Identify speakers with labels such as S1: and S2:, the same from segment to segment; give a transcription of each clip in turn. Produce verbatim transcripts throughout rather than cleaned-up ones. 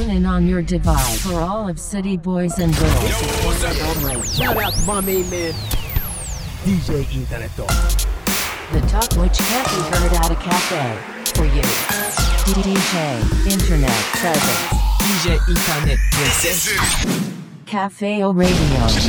S1: and on your device for all of city boys and girls.
S2: Shout out to my main man, D J Internet.
S1: The talk which can't be heard at a cafe. For you. D J Internet presents
S2: ディージェー インターネットです。
S1: Cafe O Radio.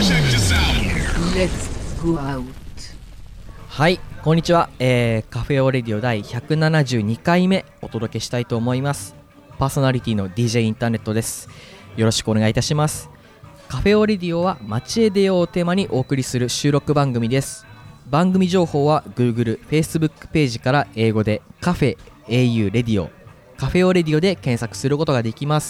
S2: Let's go out.
S3: はい、こんにちは、えー、カフェオレディオ第ひゃくななじゅうにかいめお届けしたいと思います。パーソナリティの ディージェー インターネットです。よろしくお願いいたします。カフェオレディオは街へ出ようをテーマにお送りする収録番組です。番組情報は Google、Facebook ページから英語でカフェ エーユー レディオ、カフェオレディオで検索することができます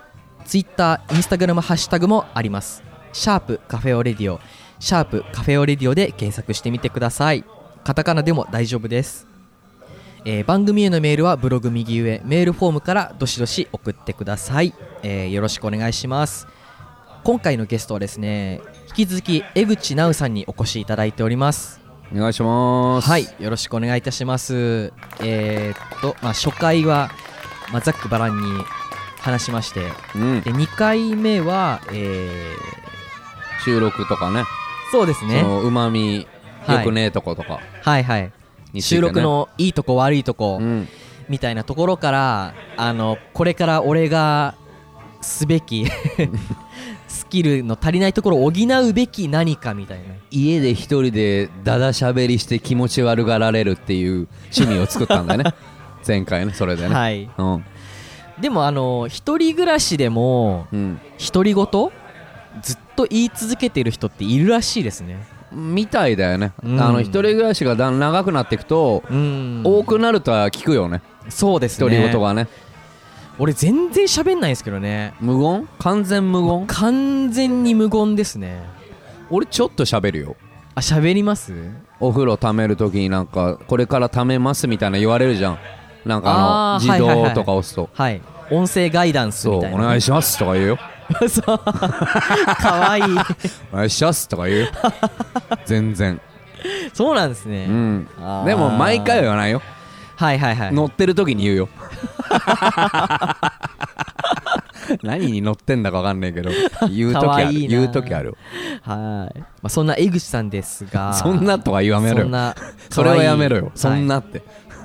S3: 。Twitter、Instagram ハッシュタグもあります。シャープカフェオレディオ、シャープカフェオレディオで検索してみてください。カタカナでも大丈夫です。えー、番組へのメールはブログ右上メールフォームからどしどし送ってください。えー、よろしくお願いします。今回のゲストはですね、引き続き江口直さんにお越しいただいております。
S4: お願いします。
S3: はい、よろしくお願いいたします。えー、っと、まあ、初回は、まあ、ざっくばらんに話しまして、
S4: うん、
S3: でにかいめは、え
S4: ー、収録とかね、
S3: そうですね、
S4: そのうまみよくねえとことか、
S3: はいはいはい、
S4: ね、
S3: 収録のいいとこ悪いとこ、
S4: うん、
S3: みたいなところからあのこれから俺がすべきスキルの足りないところを補うべき何かみたいな、
S4: 家で一人でダダしゃべりして気持ち悪がられるっていう趣味を作ったんだよね前回ね、それでね、
S3: はい、
S4: うん、
S3: でもあの一人暮らしでも、うん、独り言ずっと言い続けてる人っているらしいですね。
S4: みたいだよね、
S3: うん、
S4: あの一人暮らしがだん長くなっていくと、うん、多くなるとは聞くよね。
S3: そうですね、
S4: 独り言がね。
S3: 俺全然喋んないんですけどね。
S4: 無言？完全無言？
S3: 完全に無言ですね。
S4: 俺ちょっと喋るよ。
S3: あ、喋ります？
S4: お風呂溜めるときになんかこれから溜めますみたいな言われるじゃん。なんかあの自動とか押すと、
S3: はいはいはいはい、音声ガイダンスみたいな、
S4: そうお願いしますとか言うよ
S3: そうかわいい
S4: お願いしますとか言うよ全然
S3: そうなんですね、
S4: うん、でも毎回は言わないよ。
S3: はいはいはい、
S4: 乗ってる時に言うよ何に乗ってんだか分かんないけど言う時ある。いい言う時ある。
S3: はい、まあ、そんな江口さんですが
S4: そんなとはやめろよ。そんなそれはやめろよ、はい、そんなって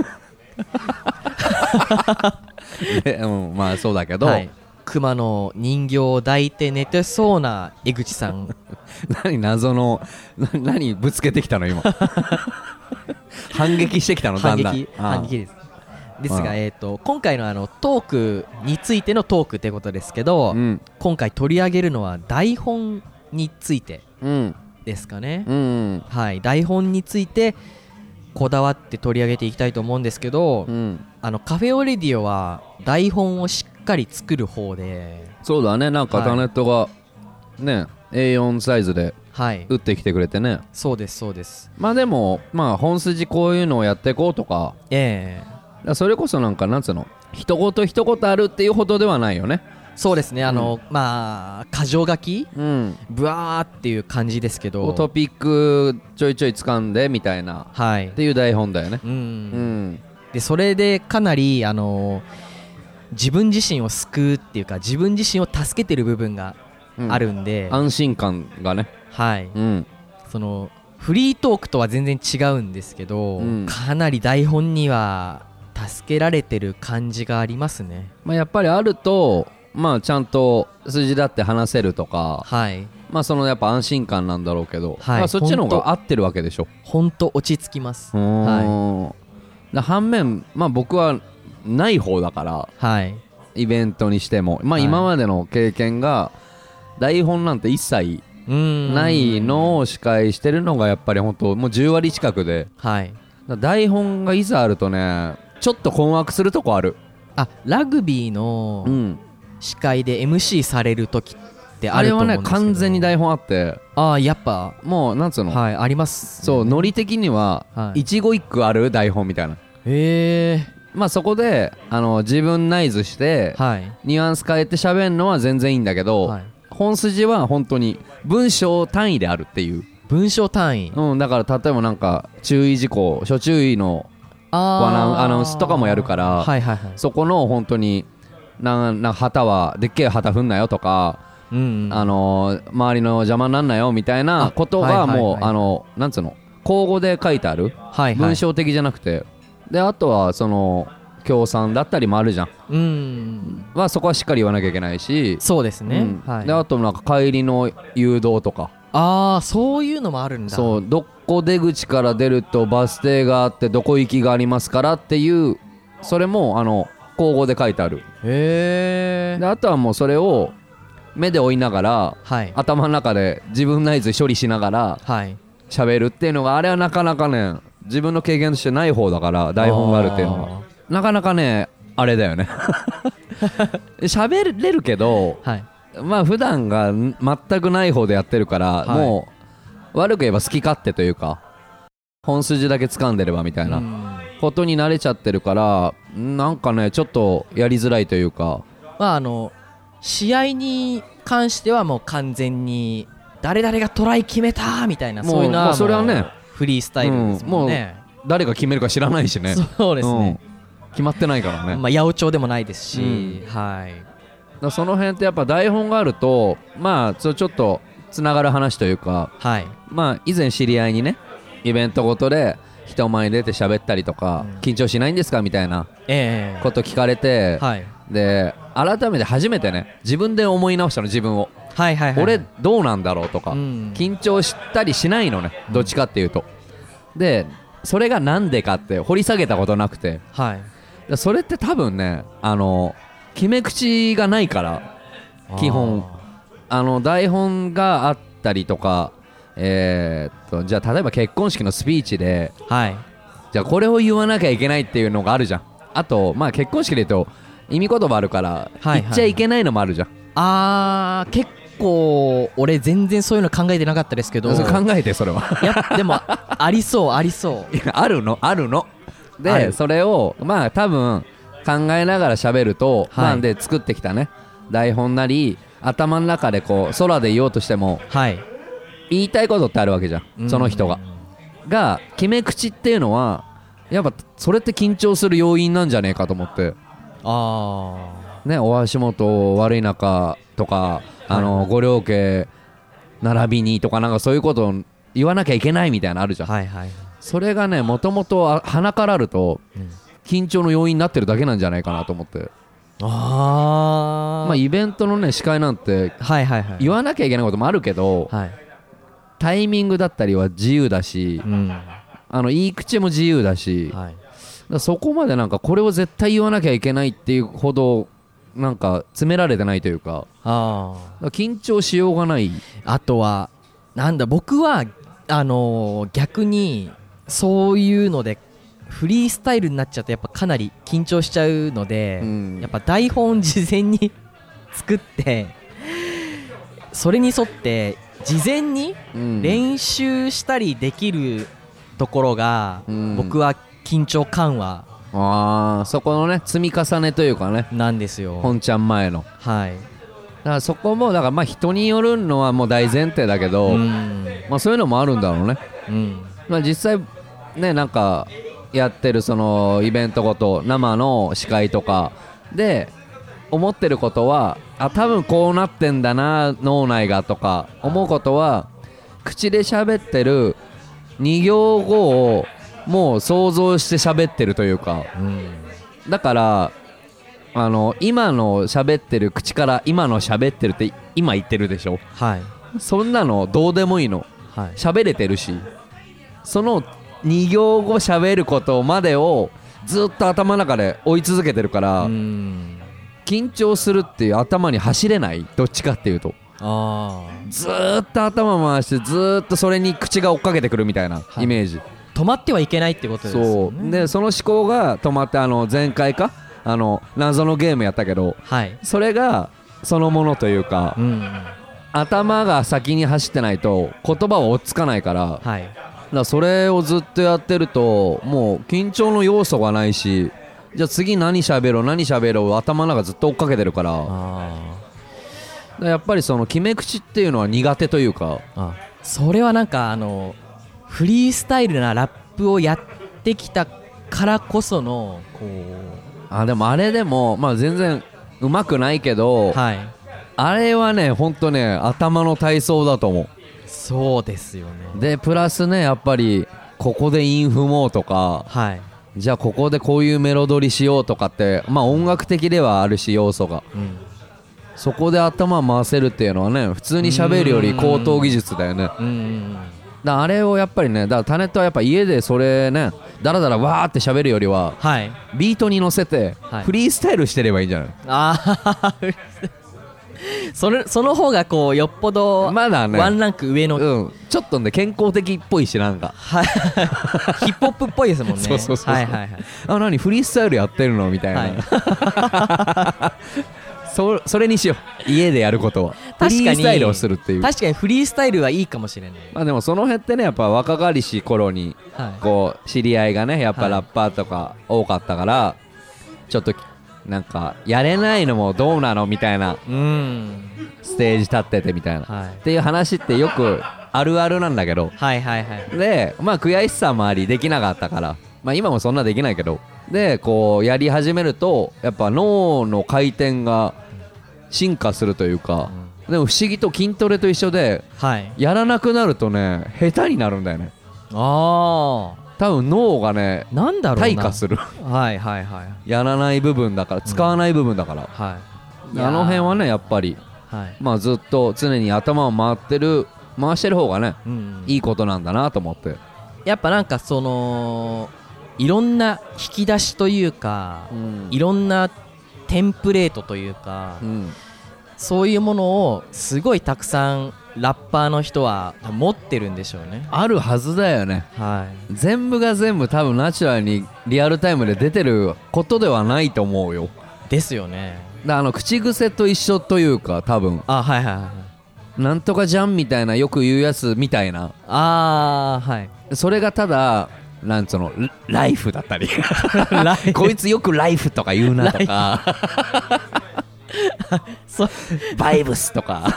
S4: で、うん、まあそうだけど、はい、
S3: 熊の人形を抱いて寝てそうな江口さん
S4: 何謎のな何ぶつけてきたの今反撃してきたのだんだん。
S3: 反撃反撃ですですが、えー、と今回のあのトークについてのトークってことですけど、うん、今回取り上げるのは台本についてですかね、うん、はい、台本についてこだわって取り上げていきたいと思うんですけど、うん、あのカフェオレディオは台本をしっかり作る方で。
S4: そうだね、なんかタネットが、はい、ね エーよん サイズで打ってきてくれてね、はい、
S3: そうですそうです。
S4: まあでもまあ本筋こういうのをやっていこうとか、
S3: え
S4: えー、それこそなんかなんつうの一言一言あるっていうほどではないよね。
S3: そうですね、あの、うん、まあ箇条書き、うん、ブワーっていう感じですけど、
S4: トピックちょいちょい掴んでみたいな、はい、っていう台本だよね、うんうん、
S3: でそれでかなりあの自分自身を救うっていうか自分自身を助けてる部分があるんで、
S4: うん、安心感がね、
S3: はい、うん、そのフリートークとは全然違うんですけど、うん、かなり台本には助けられてる感じがありますね。
S4: まあ、やっぱりあるとまあちゃんと筋立って話せるとか、はい、まあそのやっぱ安心感なんだろうけど、はい、まあ、そっちの方が合ってるわけでしょ。
S3: ほんと落ち着きます。はい、
S4: だ反面、まあ、僕はない方だから、はい、イベントにしても、まあ、今までの経験が台本なんて一切ないのを司会してるのがやっぱり本当もうじゅうわり近くで、はい、台本がいざあるとねちょっと困惑するとこある。
S3: あ、ラグビーの、うん、司会で エムシー される時ってあると思うんですけど、
S4: あれはね完全に台本あって、
S3: ああやっぱ
S4: もうなんつうの、
S3: はい、あります、ね、
S4: そうノリ的には、はい、一語一句ある台本みたいな。
S3: へえ。
S4: まあそこであの自分ナイズして、はい、ニュアンス変えて喋るのは全然いいんだけど、はい、本筋は本当に文章単位であるっていう。
S3: 文章単位、
S4: うん、だから例えばなんか注意事項初注意のアナウンスとかもやるから、はいはいはい、そこの本当になな旗はでっけえ旗振んなよとか、うんうん、あのー、周りの邪魔になんなよみたいなことがもう、はいはいはい、あのなんつうの口語で書いてある、はいはい、文章的じゃなくて、であとはその協賛だったりもあるじゃん、うん、はそこはしっかり言わなきゃいけないし、
S3: そうですね、
S4: うん
S3: はい、
S4: であとなんか帰りの誘導とか、
S3: ああそういうのもあるんだ。
S4: そう、どこ出口から出るとバス停があってどこ行きがありますからっていう、それもあの口語で書いてある。
S3: へー。
S4: であとはもうそれを目で追いながら、はい、頭の中で自分内図処理しながら喋るっていうのが、あれはなかなかね自分の経験としてない方だから、台本があるっていうのはなかなかねあれだよね喋れるけど、はい、まあ普段が全くない方でやってるから、はい、もう悪く言えば好き勝手というか本筋だけ掴んでればみたいなことに慣れちゃってるから、なんかねちょっとやりづらいというか、
S3: まああの試合に関してはもう完全に誰々がトライ決めたみたいな、そういうのはもう
S4: それはね
S3: フリースタイルですもんね、
S4: うん、もう誰が決めるか知らないしね。
S3: そうですね、
S4: うん、決まってないからね、
S3: まあ八百長でもないですし、うん、はい、
S4: だその辺ってやっぱ台本があると、まあちょっとつながる話というか、はい、まあ以前知り合いにねイベントごとで人前に出て喋ったりとか、うん、緊張しないんですかみたいなこと聞かれて、えーはい、で改めて初めてね自分で思い直したの、自分を、はいはいはい、俺どうなんだろうとか、うん、緊張したりしないのね、どっちかっていうと、うん、でそれがなんでかって掘り下げたことなくて、はい、それって多分ねあの決め口がないから、基本あの台本があったりとか、えー、っとじゃあ例えば結婚式のスピーチで、はい、じゃあこれを言わなきゃいけないっていうのがあるじゃん。あとまあ結婚式で言うと意味言葉あるから、はいはい、言っちゃいけないのもあるじゃん。
S3: あー結構俺全然そういうの考えてなかったですけど、
S4: 考えてそれはい
S3: やでもありそうありそう
S4: いやあるのあるので、それをまあ多分考えながら喋ると、はい、なんで作ってきたね台本なり頭の中でこう空で言おうとしても、はい、言いたいことってあるわけじゃん、その人がが決め口っていうのはやっぱそれって緊張する要因なんじゃねえかと思って、あね、お足元悪い中とか、あの、はい、ご両家並びにとかなんかそういうことを言わなきゃいけないみたいなのあるじゃん、はいはい、それがねもともと鼻からあると、うん、緊張の要因になってるだけなんじゃないかなと思って、あまあイベントのね司会なんて、はいはいはい、言わなきゃいけないこともあるけど、はい、タイミングだったりは自由だし、うん、あの言い口も自由だし、はい、だそこまでなんかこれを絶対言わなきゃいけないっていうほどなんか詰められてないというか、あだ緊張しようがない。
S3: あとはなんだ僕はあのー、逆にそういうのでフリースタイルになっちゃうとやっぱかなり緊張しちゃうので、うん、やっぱ台本事前に作ってそれに沿って事前に練習したりできるところが、うん、僕は緊張緩和、
S4: あそこのね積み重ねというかね
S3: なんですよ、
S4: 本ちゃん前の、はい、だからそこもだからまあ人によるのはもう大前提だけど、うん、まあそういうのもあるんだろうね、うん、まあ実際ねなんかやってるそのイベントごと生の司会とかで思ってることはあ多分こうなってんだな脳内がとか思うことは口で喋ってるに行後をもう想像して喋ってるというか、うん、だからあの今の喋ってる口から今の喋ってるって今言ってるでしょ、はい、そんなのどうでもいいの、はい、喋れてるしそのに行後喋ることまでをずっと頭の中で追い続けてるから、うん、緊張するっていう頭に走れない、どっちかっていうとあずーっと頭回してずーっとそれに口が追っかけてくるみたいなイメージ、はい、
S3: 止まってはいけないってことですよね。
S4: そうでその思考が止まって、あの前回かあの謎のゲームやったけど、はい、それがそのものというか、うん、頭が先に走ってないと言葉は追っつかないから、はい、だからそれをずっとやってるともう緊張の要素がないし、じゃあ次何喋ろう何喋ろう頭の中ずっと追っかけてるから、あだやっぱりその決め口っていうのは苦手というか、
S3: あそれはなんかあのフリースタイルなラップをやってきたからこそのこう
S4: あでもあれでもまあ全然うまくないけど、はい、あれはねほんとね頭の体操だと思う。
S3: そうですよね。
S4: でプラスねやっぱりここで韻踏もうとか、はい、じゃあここでこういうメロドリしようとかってまあ音楽的ではあるし要素が、うん、そこで頭回せるっていうのはね普通に喋るより高等技術だよね。うんうん、だあれをやっぱりねだからタネットはやっぱ家でそれねだらだらわーって喋るよりは、はい、ビートに乗せてフリースタイルしてればいいんじゃない？
S3: あーそれその方がこうよっぽどまだねワンランク上の、
S4: うん、ちょっとね健康的っぽいしなんか、
S3: はい、ヒップホップっぽいですもんね。
S4: そうそうそうそう、
S3: はいはいはい、
S4: あ何フリースタイルやってるのみたいな、はい、そ, それにしよう家でやることはフリースタイルをするっていう。
S3: 確かにフリースタイルはいいかもしれない。
S4: まあでもその辺ってねやっぱ若かりし頃に、はい、こう知り合いがねやっぱラッパーとか多かったから、はい、ちょっとなんかやれないのもどうなのみたいな、うん、ステージ立っててみたいな、はい、っていう話ってよくあるあるなんだけど、はいはいはい、でまあ悔しさもありできなかったから、まあ今もそんなできないけど、でこうやり始めるとやっぱ脳の回転が進化するというか、うん、でも不思議と筋トレと一緒で、はい、やらなくなるとね下手になるんだよね。ああ多分脳がね
S3: なんだろうな
S4: 退化する
S3: はいはいはい、
S4: やらない部分だから使わない部分だから、うんはい、あの辺はねやっぱり、はい、まあずっと常に頭を回ってる回してる方がね、うんうん、いいことなんだなと思って。
S3: やっぱなんかそのいろんな引き出しというか、うん、いろんなテンプレートというか、うん、そういうものをすごいたくさんラッパーの人は持ってるんでしょうね。
S4: あるはずだよね、はい、全部が全部多分ナチュラルにリアルタイムで出てることではないと思うよ。
S3: ですよね。
S4: だあの口癖と一緒というか多分
S3: あはいはいはい、
S4: なんとかじゃんみたいなよく言うやつみたいな、
S3: あーはい
S4: それがただなんつうのライフだったりこいつよくライフとか言うなとかバイブスとか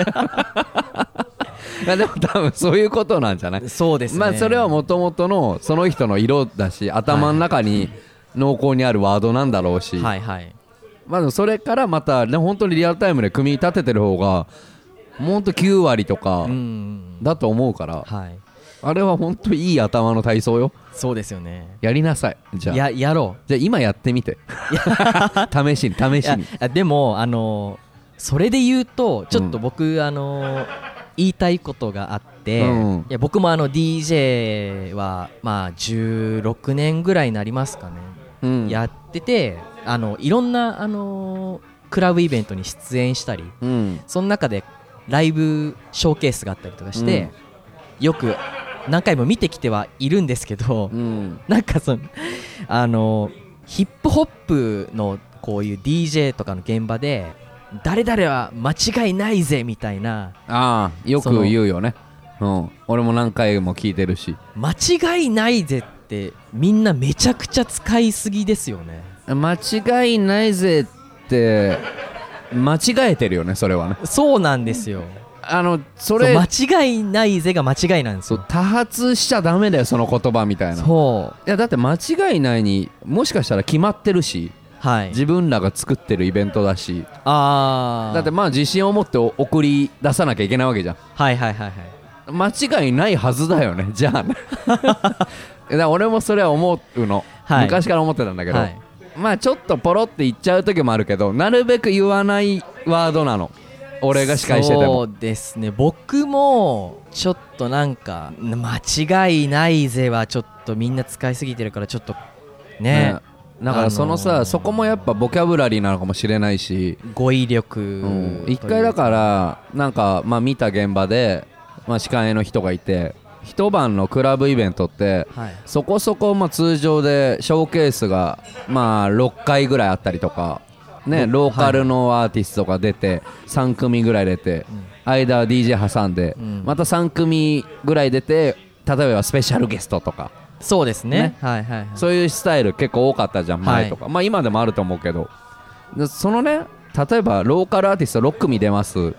S4: でも多分そういうことなんじゃない？
S3: そうですね。
S4: まあそれはもともとのその人の色だし頭の中に濃厚にあるワードなんだろうし、はいはい、まあでもそれからまたね本当にリアルタイムで組み立ててる方がほんときゅうわりとかだと思うから、はい、あれは本当にいい頭の体操よ。
S3: そうですよね。
S4: やりなさい。じゃあ
S3: や, やろう。
S4: じゃあ今やってみて試しに試しに。
S3: でもあのー、それで言うとちょっと僕、うん、あのー、言いたいことがあって、うん、いや僕もあの ディージェー はまあじゅうろくねんぐらいになりますかね、うん、やっててあのいろんな、あのー、クラブイベントに出演したり、うん、その中でライブショーケースがあったりとかして、うん、よく何回も見てきてはいるんですけど、うん、なんかそのあのヒップホップのこういう ディージェー とかの現場で誰々は間違いないぜみたいな、
S4: ああよく言うよね、うん、俺も何回も聞いてるし、
S3: 間違いないぜってみんなめちゃくちゃ使いすぎですよね。
S4: 間違いないぜって間違えてるよね。それはね。そう
S3: なんですよ。
S4: あのそれ
S3: 間違いないぜが間違いなんですよ。
S4: 多発しちゃダメだよその言葉みたいな。そういやだって間違いないにもしかしたら決まってるし、はい、自分らが作ってるイベントだし、あだってまあ自信を持って送り出さなきゃいけないわけじゃん。はいはいはいはい間違いないはずだよねじゃあねだ俺もそれは思うの、はい、昔から思ってたんだけど、はい、まあちょっとポロって言っちゃう時もあるけどなるべく言わないワードなの俺が司会してても。
S3: そうですね。僕もちょっとなんか間違いないぜはちょっとみんな使いすぎてるからちょっと ね, ね
S4: だからそのさ、あのー、そこもやっぱボキャブラリーなのかもしれないし
S3: 語彙力、
S4: うん、一回だからなんかまあ見た現場で、まあ、司会の人がいて一晩のクラブイベントって、はい、そこそこまあ通常でショーケースがまあろっかいぐらいあったりとかね、ローカルのアーティストが出てさんくみぐらい出て、うん、間は ディージェー 挟んで、うん、またさんくみぐらい出て例えばスペシャルゲストとか
S3: そうです ね, ね、はいはいはい、
S4: そういうスタイル結構多かったじゃん前とか、はい、まあ今でもあると思うけどそのね例えばローカルアーティストろっくみ出ます、うん、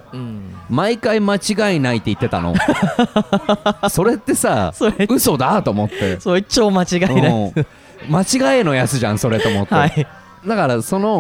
S4: 毎回間違いないって言ってたのそれってさ嘘だと思って
S3: それ超間違いない、
S4: うん、間違いのやつじゃんそれと思って、はい、だからその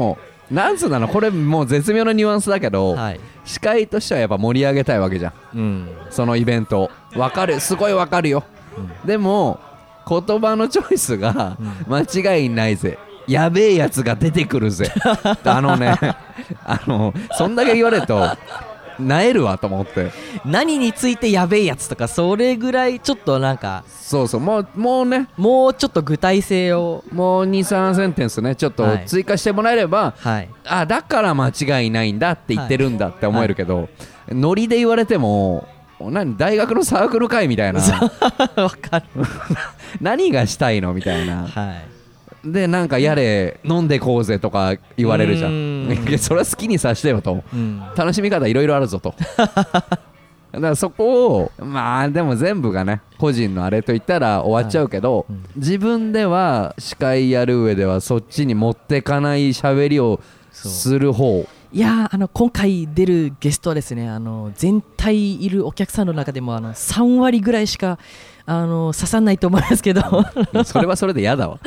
S4: なんつうのこれもう絶妙なニュアンスだけど、はい、司会としてはやっぱ盛り上げたいわけじゃん、うん、そのイベントわかる、すごいわかるよ、うん、でも言葉のチョイスが間違いないぜ、やべえやつが出てくるぜあのねあのそんだけ言われるとなえるわと思って、
S3: 何についてやべえやつとかそれぐらいちょっとなんか
S4: そうそうもうもうね
S3: もうちょっと具体性を
S4: もう にさんセンテンスねちょっと追加してもらえれば、はい、あだから間違いないんだって言ってるんだって思えるけど、はいはい、ノリで言われても何大学のサークル会みたいな
S3: わかる
S4: 何がしたいのみたいな、はいでなんかやれ飲んでこうぜとか言われるじゃんそれは好きにさしてよと、うん、楽しみ方いろいろあるぞとだからそこをまあでも全部がね個人のあれと言ったら終わっちゃうけど、はいうん、自分では司会やる上ではそっちに持ってかない喋りをする方。
S3: いやあの今回出るゲストはですねあの全体いるお客さんの中でもあのさんわりぐらいしかあの刺さんないと思いますけど
S4: それはそれで嫌だわ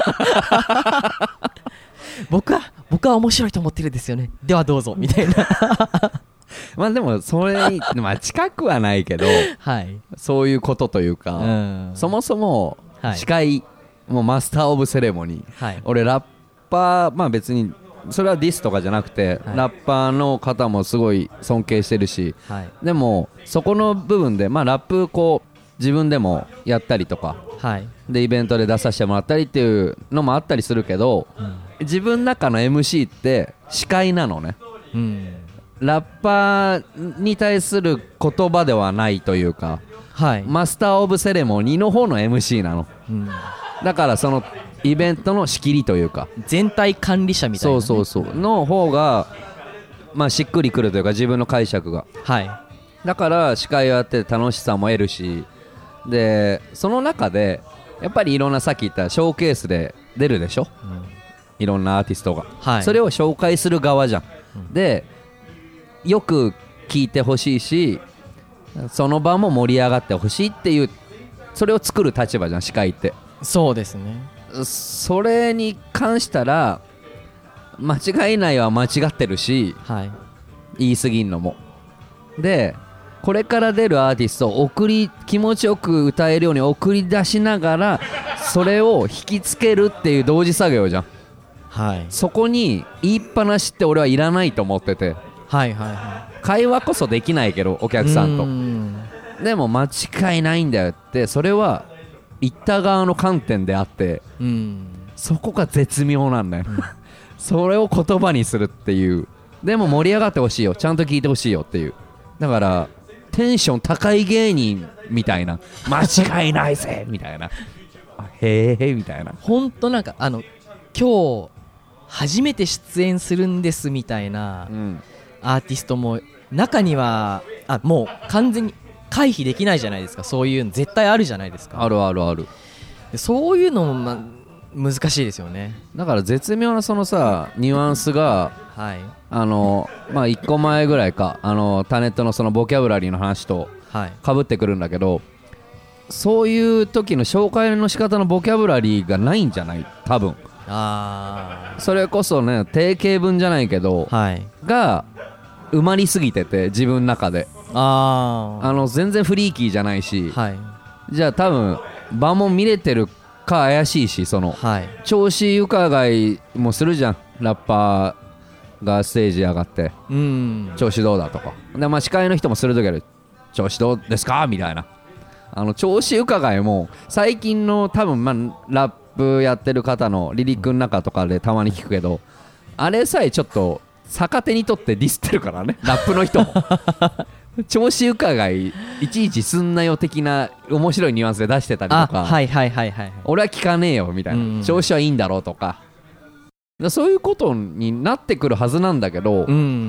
S3: 僕は僕は面白いと思ってるんですよね、ではどうぞみたいな
S4: まあでもそれ、まあ、近くはないけど、はい、そういうことというか、うん、そもそも司会、はい、もうマスターオブセレモニー、はい、俺ラッパーまあ別にそれはディスとかじゃなくて、はい、ラッパーの方もすごい尊敬してるし、はい、でもそこの部分でまあラップこう自分でもやったりとか、はい、でイベントで出させてもらったりっていうのもあったりするけど、うん、自分の中の エムシー って司会なのね、うん、ラッパーに対する言葉ではないというか、はい、マスターオブセレモニーの方の エムシー なの、うん、だからそのイベントの仕切りというか
S3: 全体管理者みたいな、ね、
S4: そうそうそうの方がまあしっくりくるというか自分の解釈が、はい、だから司会をやって楽しさも得るしでその中でやっぱりいろんなさっき言ったショーケースで出るでしょ、うん、いろんなアーティストが、はい、それを紹介する側じゃん、うん、でよく聞いてほしいしその場も盛り上がってほしいっていうそれを作る立場じゃん司会って。
S3: そうですね。
S4: それに関したら間違いないは間違ってるし、はい、言い過ぎんのもでこれから出るアーティストを送り気持ちよく歌えるように送り出しながらそれを引きつけるっていう同時作業じゃん、はい、そこに言いっぱなしって俺はいらないと思ってて、はいはいはい、会話こそできないけどお客さんとんでも間違いないんだよってそれは言った側の観点であってうんそこが絶妙なんだよ、うん、それを言葉にするっていうでも盛り上がってほしいよちゃんと聞いてほしいよっていうだからテンション高い芸人みたいな間違いないぜみたいなへえみたいな
S3: ほんとなんかあの今日初めて出演するんですみたいな、うん、アーティストも中にはあもう完全に回避できないじゃないですかそういうの絶対あるじゃないですか
S4: あるあるある
S3: でそういうのも、ま、難しいですよね
S4: だから絶妙なそのさニュアンスがはいあのまあいっこまえぐらいかあのタネットのそのボキャブラリーの話とかぶってくるんだけど、はい、そういう時の紹介の仕方のボキャブラリーがないんじゃない多分あそれこそね定型文じゃないけど、はい、が埋まりすぎてて自分の中でああの全然フリーキーじゃないし、はい、じゃあ多分場も見れてるか怪しいしその、はい、調子伺いもするじゃんラッパーがステージ上がってうん調子どうだとかで、まあ、司会の人もするときは調子どうですかみたいなあの調子伺いも最近の多分、まあ、ラップやってる方のリリックの中とかでたまに聞くけどあれさえちょっと逆手にとってディスってるからねラップの人も調子伺いいちいちすんなよ的な面白いニュアンスで出してたりとか
S3: はいはいはいはい、はい、
S4: 俺は聞かねえよみたいな、うん、調子はいいんだろうとかそういうことになってくるはずなんだけど、うん、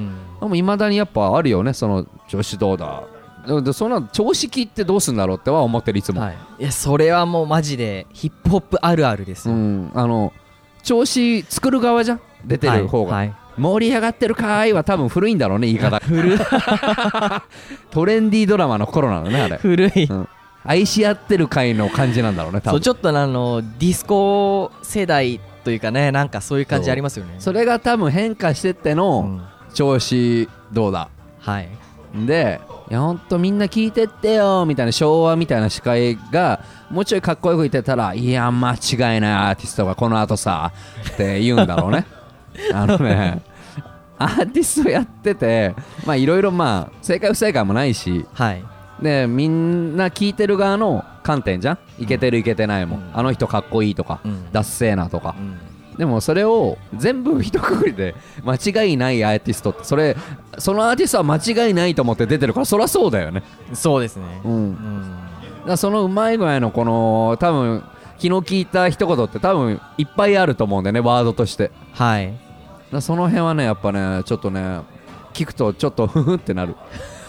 S4: でも未だにやっぱあるよねその調子どうだでそんな調子切ってどうすんだろうっては思ってるいつも、はい、
S3: いやそれはもうマジでヒップホップあるあるですよ、うん、
S4: あの調子作る側じゃん出てる方が、はいはい、盛り上がってるかーいは多分古いんだろうね言い方
S3: 古い
S4: トレンディードラマの頃なのねあれ
S3: 古い、うん、
S4: 愛し合ってる回の感じなんだろうね多分
S3: そうちょっとあのディスコ世代というかね、なんかそういう感じありますよね。
S4: それが多分変化してっての調子どうだ、
S3: うん、はい。
S4: で、いやほんとみんな聞いてってよみたいな昭和みたいな司会がもうちょいかっこよく言ってたら、いや間違いないアーティストがこの後さって言うんだろうねあのねアーティストやってて、まあいろいろまあ正解不正解もないし、
S3: はい、
S4: でみんな聞いてる側の観点じゃん、いけてるいけてないも、うん、あの人かっこいいとか、うん、ダッセーなとか、うん、でもそれを全部一括りで間違いないアーティストって、それそのアーティストは間違いないと思って出てるから、そりゃそうだよね。
S3: そうですね、
S4: うん、うん、だからそのうまい具合のこの多分気の利いた一言って多分いっぱいあると思うんだよね、ワードとして。
S3: はい。
S4: だその辺はねやっぱねちょっとね聞くとちょっとフフってなる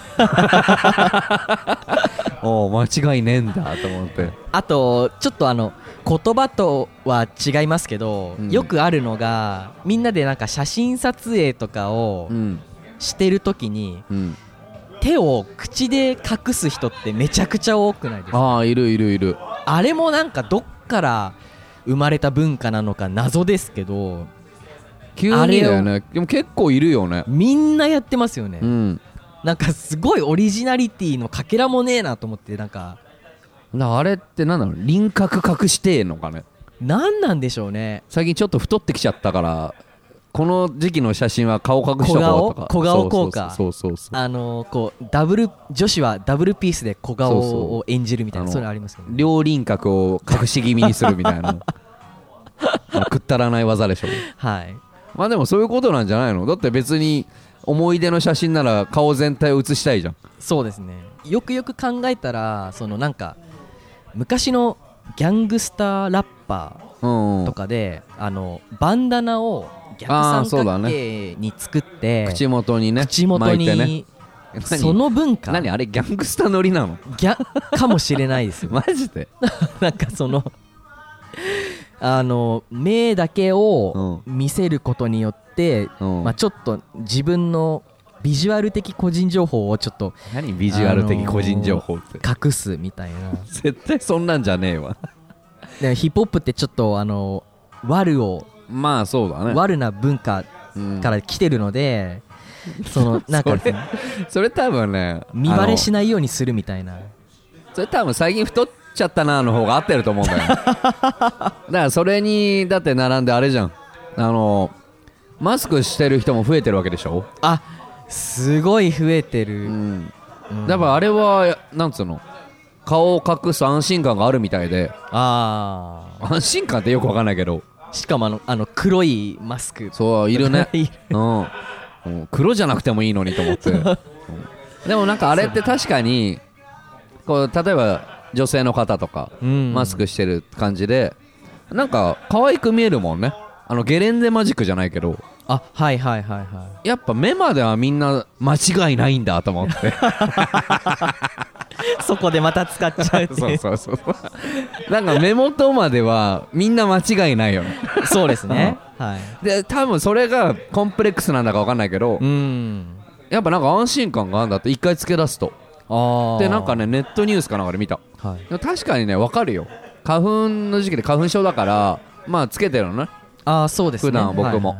S4: お間違いねえんだと思って。
S3: あとちょっとあの言葉とは違いますけど、うん、よくあるのがみんなでなんか写真撮影とかをしてるときに、うん、手を口で隠す人ってめちゃくちゃ多くないですか？
S4: ああ、いるいるいる。
S3: あれもなんかどっから生まれた文化なのか謎ですけど、
S4: 急にだよね。でも結構いるよね。
S3: みんなやってますよね、
S4: うん、
S3: なんかすごいオリジナリティのかけらもねえなと思って、なんか
S4: あれってなんだろう、輪郭隠してんのかね。
S3: なんなんでしょうね。
S4: 最近ちょっと太ってきちゃったから、この時期の写真は顔隠しとこうとか、
S3: 小顔効果、
S4: そうそうそうそう、
S3: あのー、こうダブル女子はダブルピースで小顔を演じるみたいな、そうそう、それありますよね。
S4: 両輪郭を隠し気味にするみたいなくったらない技でしょ。
S3: はい。
S4: まあでもそういうことなんじゃないの。だって別に思い出の写真なら顔全体を写したいじゃん。
S3: そうですね。よくよく考えたら、そのなんか昔のギャングスターラッパーとかで、うん、あのバンダナを逆三角形に作って、
S4: ね、口元にね、
S3: 口元に巻いてね、その文化、
S4: 何あれギャングスターノリなの？
S3: ギャかもしれないですよ
S4: マジで
S3: なんかそのあの目だけを見せることによって、うん、まあ、ちょっと自分のビジュアル的個人情報をちょっと、
S4: 何ビジュアル的個人情報って、
S3: あのー、隠すみたいな
S4: 絶対そんなんじゃねえわ
S3: でヒップホップってちょっとあの悪を、
S4: まあそうだね、
S3: 悪な文化から来てるので、うん、そのなんか
S4: それ、それ多分ね
S3: 見バレしないようにするみたいな、
S4: それ多分最近太っちゃったなの方が合ってると思うんだよだからそれにだって並んであれじゃん、あのマスクしてる人も増えてるわけでしょ。
S3: あ、すごい増えてる、
S4: うんうん、だからあれはなんつうの、顔を隠す安心感があるみたいで。
S3: あ
S4: あ、安心感ってよくわかんないけど、
S3: しかもあの、あの黒いマスク、
S4: そういるねうん、うん、黒じゃなくてもいいのにと思って、うん、でもなんかあれって確かにこう例えば女性の方とか、うん、マスクしてる感じでなんか可愛く見えるもんね。あのゲレンデマジックじゃないけど、
S3: あ、はいはいはいはい、
S4: やっぱ目まではみんな間違いないんだと思って
S3: そこでまた使っちゃうって
S4: そうそうそうなんか目元まではみんな間違いないよね
S3: そうですね、はい、
S4: で多分それがコンプレックスなんだか分かんないけど、うん、やっぱなんか安心感があるんだって一回つけ出すと。あでなんかねネットニュースかなんかで見た、はい、確かにね分かるよ。花粉の時期で花粉症だからまあつけてるのね。
S3: あ、そうですね、
S4: 普段僕も、はい、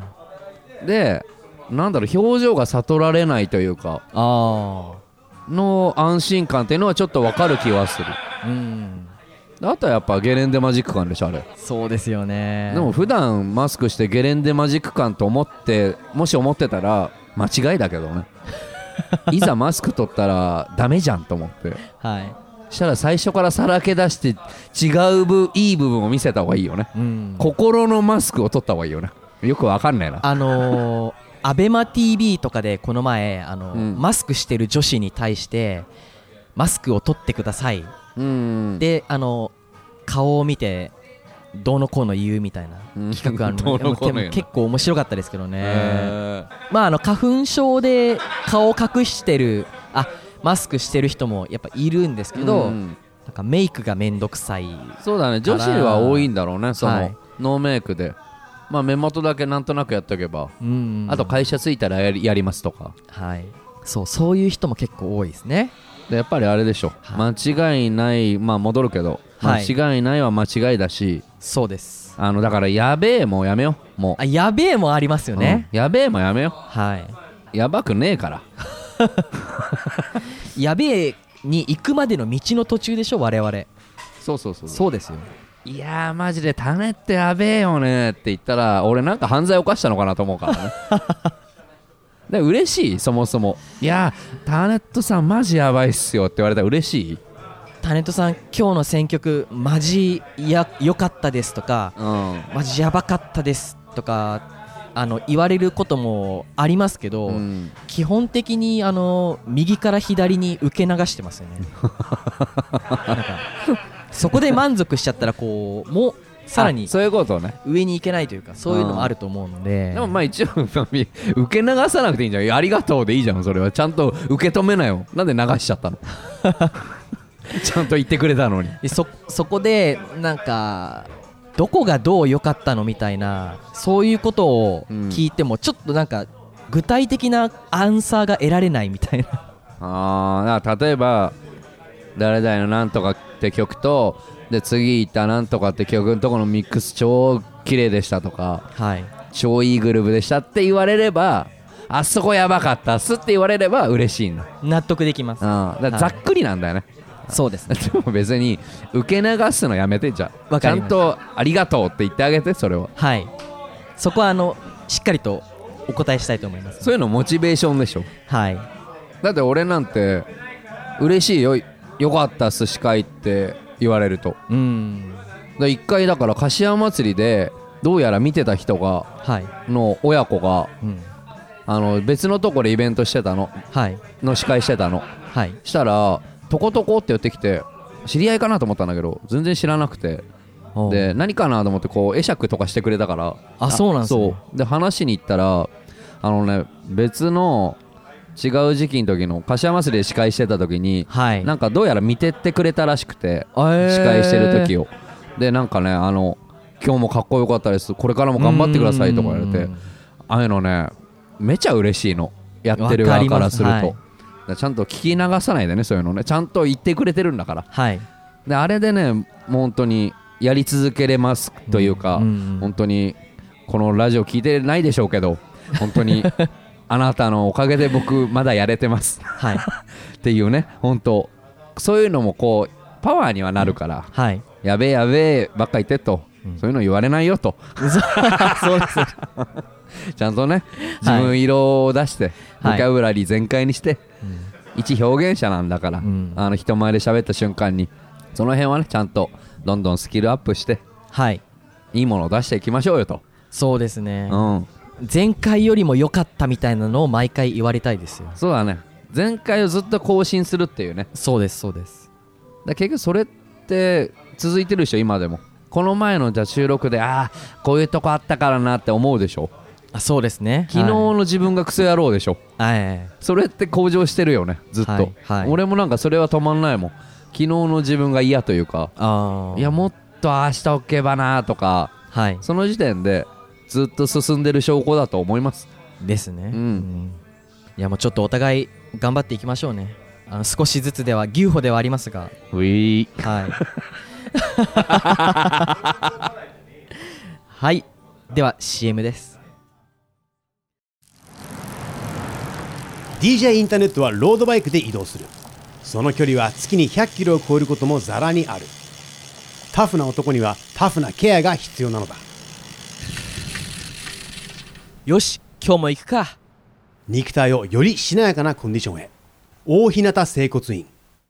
S4: でなんだろう、表情が悟られないというか、あの安心感っていうのはちょっと分かる気はする。うん、あとはやっぱゲレンデマジック感でしょあれ。
S3: そうですよね。
S4: でも普段マスクしてゲレンデマジック感と思ってもし思ってたら間違いだけどねいざマスク取ったらダメじゃんと思って、はい、したら最初からさらけ出して違う部いい部分を見せた方がいいよね、うん、心のマスクを取った方がいいよね。よくわかんないな。
S3: あのー、アベマ ティーブイ とかでこの前、あのーうん、マスクしてる女子に対してマスクを取ってください、うん、で、あのー、顔を見てどうのこうの言うみたいな企画あるので結構面白かったですけどね。まああの花粉症で顔を隠してる、あ、マスクしてる人もやっぱいるんですけど、うん、なんかメイクがめんどくさい。
S4: そうだね、女子は多いんだろうね、その、はい、ノーメイクで、まあ、目元だけなんとなくやっておけば、うんうん、あと会社着いたらや り, やりますとか、
S3: はい、そうそういう人も結構多いですね。
S4: でやっぱりあれでしょ、はい、間違いない、まあ戻るけど
S3: はい、
S4: 間違いないは間違いだし、
S3: そうです。
S4: あのだからやべえもやめよう。もう
S3: あやべえもありますよね、
S4: うん、やべえもやめよう。
S3: はい
S4: やばくねえから
S3: やべえに行くまでの道の途中でしょ我々。
S4: そうそうそう
S3: そうですよ。
S4: いやーマジで種ってやべえよねって言ったら俺なんか犯罪犯したのかなと思うからねで嬉しいそもそも。いやータネットさんマジやばいっすよって言われたら嬉しい。
S3: タネットさん今日の選曲マジや良かったですとか、うん、マジやばかったですとかあの言われることもありますけど、うん、基本的にあの右から左に受け流してますよねなんかそこで満足しちゃったらこうもうさらに
S4: そういうことね
S3: 上に行けないというかそういうのもあると思うんで、
S4: でもまあ一応受け流さなくていいんじゃん。ありがとうでいいじゃん。それはちゃんと受け止めなよ。なんで流しちゃったのちゃんと言ってくれたのに。
S3: で そ, そこでなんかどこがどう良かったのみたいなそういうことを聞いてもちょっとなんか具体的なアンサーが得られないみたいな
S4: あーだから例えば誰々のなんとかって曲とで次行ったなんとかって曲のとこのミックス超綺麗でしたとか、
S3: はい、
S4: 超いいグルーブでしたって言われればあそこやばかったっすって言われれば嬉しいんだ。
S3: 納得できます。
S4: あだからざっくりなんだよね、
S3: はい、そうですね。
S4: でも別に受け流すのやめてじゃあちゃんとありがとうって言ってあげて。それは
S3: はいそこはあのしっかりとお答えしたいと思います、ね、
S4: そういうのモチベーションでしょ。
S3: はい
S4: だって俺なんて嬉しいよよかったっす司会って言われると。
S3: うん
S4: で一回だから柏祭りでどうやら見てた人が、はい、の親子が、うん、あの別のところでイベントしてたの、はい、の司会してたの、はい、したらトコトコって寄ってきて知り合いかなと思ったんだけど全然知らなくてで何かなと思ってこう会釈とかしてくれたから。
S3: あそうなんですね。
S4: そうで話に行ったらあのね別の違う時期の時の柏祭りで司会してた時に、はい、なんかどうやら見てってくれたらしくて、えー、司会してる時をでなんかねあの今日もかっこよかったですこれからも頑張ってくださいとか言われてああいうのねめちゃ嬉しいのやってる側からすると、はい、ちゃんと聞き流さないでねそういうのねちゃんと言ってくれてるんだから、はい、であれでねもう本当にやり続けれますというか、うんうんうん、本当にこのラジオ聞いてないでしょうけど本当にあなたのおかげで僕まだやれてます、はい、っていうね本当そういうのもこうパワーにはなるから、はい、やべえやべえばっか言ってと、うん、そういうの言われないよとそうですちゃんとね自分色を出して、はい、ボキャブラリー全開にして、はい、一表現者なんだから、うん、あの人前で喋った瞬間にその辺はねちゃんとどんどんスキルアップして、はい、いいものを出していきましょうよと。
S3: そうですね、うん前回よりも良かったみたいなのを毎回言われたいですよ。
S4: そうだね前回をずっと更新するっていうね。
S3: そうですそうです。
S4: だ結局それって続いてるでしょ今でも。この前のじゃ収録でああこういうとこあったからなって思うでしょ。
S3: あそうですね。
S4: 昨日の自分がクソ野郎でしょ、はい、それって向上してるよねずっと、はいはい、俺もなんかそれは止まんないもん。昨日の自分が嫌というかあいやもっとああしておけばなとか、はい、その時点でずっと進んでる証拠だと思います
S3: ですね、うんうん、いやもうちょっとお互い頑張っていきましょうね。あの少しずつでは牛歩ではありますが
S4: ういー
S3: はいはいでは シーエム です。
S2: ディージェー インターネットはロードバイクで移動する。その距離は月にひゃくキロを超えることもざらにある。タフな男にはタフなケアが必要なのだ。
S3: よし今日も行くか。
S2: 肉体をよりしなやかなコンディションへ。大日向整骨院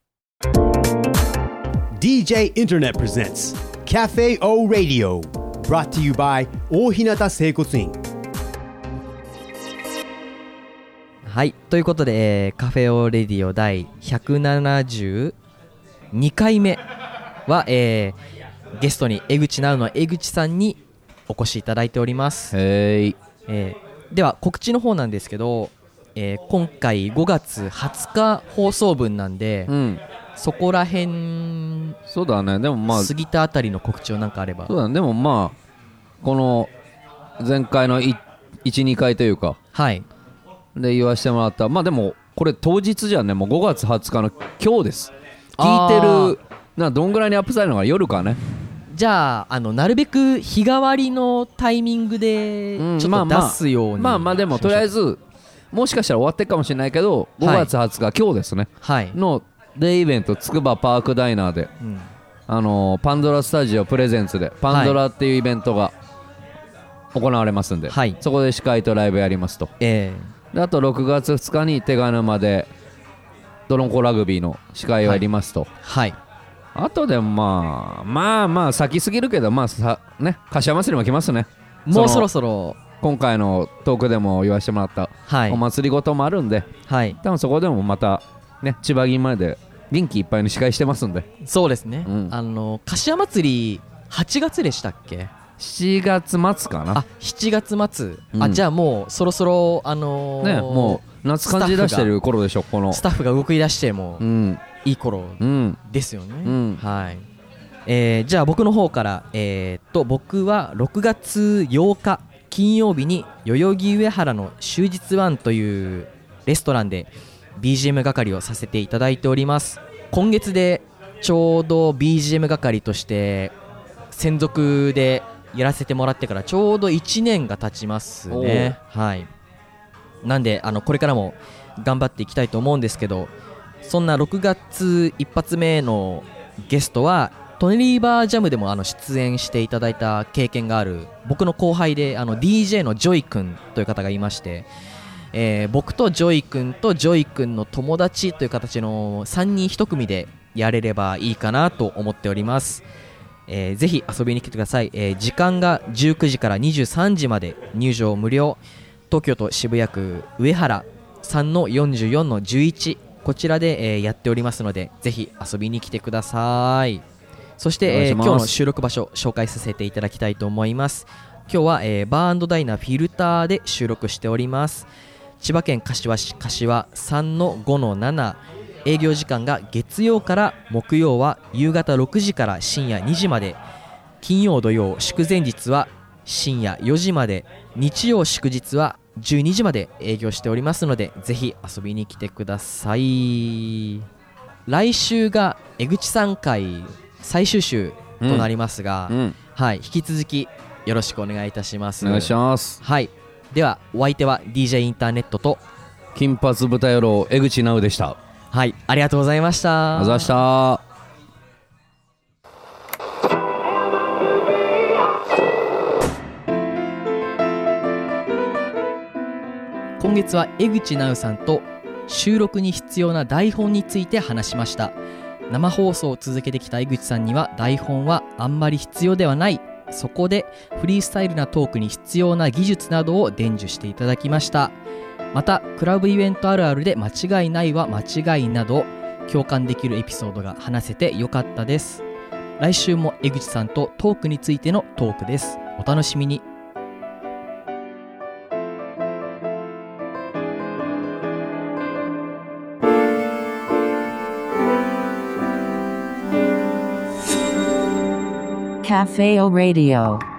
S2: ディージェー Internet presents Cafe O Radio brought to you by 大日向整骨院。
S3: はいということで、えー、カフェオレディオ第ひゃくななじゅうにかいめは、えー、ゲストに江口直の江口さんにお越しいただいております。
S4: へーい
S3: えー、では告知の方なんですけど、えー、今回ごがつはつか放送分なんで、うん、そこらへん
S4: そうだねでもまあ
S3: 過ぎたあたりの告知をなんかあれば。
S4: そうだねでもまあこの前回のいち、にかいというかはいで言わせてもらったまあでもこれ当日じゃねもうごがつはつかの今日です。聞いてるなどんぐらいにアップされるのか夜かね。
S3: じゃあ、あのなるべく日替わりのタイミングでちょっと出すように、
S4: まあまあでもとりあえずもしかしたら終わってるかもしれないけど、ごがつはつか、はい、今日ですね、はい、のデイイベントつくばパークダイナーで、うん、あのー、パンドラスタジオプレゼンツでパンドラっていうイベントが行われますんで、はい、そこで司会とライブやりますと、えー、であとろくがつふつかに手賀沼でドロンコラグビーの司会をやりますと、はい、はい、あとでもまあまあまあ先すぎるけど、まあさね、柏祭りも来ますね。
S3: もうそろそろ
S4: 今回のトークでも言わせてもらった、はい、お祭りごともあるんで、はい、多分そこでもまたね、千葉銀まで元気いっぱいに司会してますんで。
S3: そうですね、うん、あの柏祭りはちがつでしたっけ。
S4: しちがつまつかな。
S3: あ、しちがつまつ、うん、あ、じゃあもうそろそろあのー、ね、も
S4: う夏感じ出してる頃でしょ。この
S3: スタッフが動き出してもいい頃ですよね、うんうん、はい、えー、じゃあ僕の方から、えー、っと僕はろくがつようか金曜日に代々木上原の終日ワンというレストランで ビージーエム 係をさせていただいております。今月でちょうど ビージーエム 係として専属でやらせてもらってからちょうどいちねんが経ちますね。はい、なんであのこれからも頑張っていきたいと思うんですけど、そんなろくがつ一発目のゲストはトネリーバージャムでもあの出演していただいた経験がある僕の後輩であの ディージェー のジョイ君という方がいまして、えー、僕とジョイ君とジョイ君の友達という形のさんにんいち組でやれればいいかなと思っております。えー、ぜひ遊びに来てください。えー、時間がじゅうくじからにじゅうさんじまで、入場無料、東京都渋谷区上原 さんのよんじゅうよんのじゅういち、こちらで、えー、やっておりますのでぜひ遊びに来てください。そして、えー、今日の収録場所紹介させていただきたいと思います。今日は、えー、バー&ダイナーフィルターで収録しております。千葉県柏市柏 さんのごのなな、営業時間が月曜から木曜は夕方ろくじから深夜にじまで、金曜土曜祝前日は深夜よじまで、日曜祝日はじゅうにじまで営業しておりますのでぜひ遊びに来てください。来週が江口さん会最終週となりますが、うんうん、はい、引き続きよろしくお願いいたします。
S4: お願いします。
S3: はい、ではお相手は ディージェー インターネットと
S4: 金髪豚野郎江口直でした。
S3: はい、ありがとうございました。
S4: ありがとうございました。
S3: 今月は江口直さんと収録に必要な台本について話しました。生放送を続けてきた江口さんには台本はあんまり必要ではない、そこでフリースタイルなトークに必要な技術などを伝授していただきました。またクラブイベントあるあるで間違いないは間違いなど共感できるエピソードが話せてよかったです。来週も江口さんとトークについてのトークです。お楽しみに。
S1: Café O Radio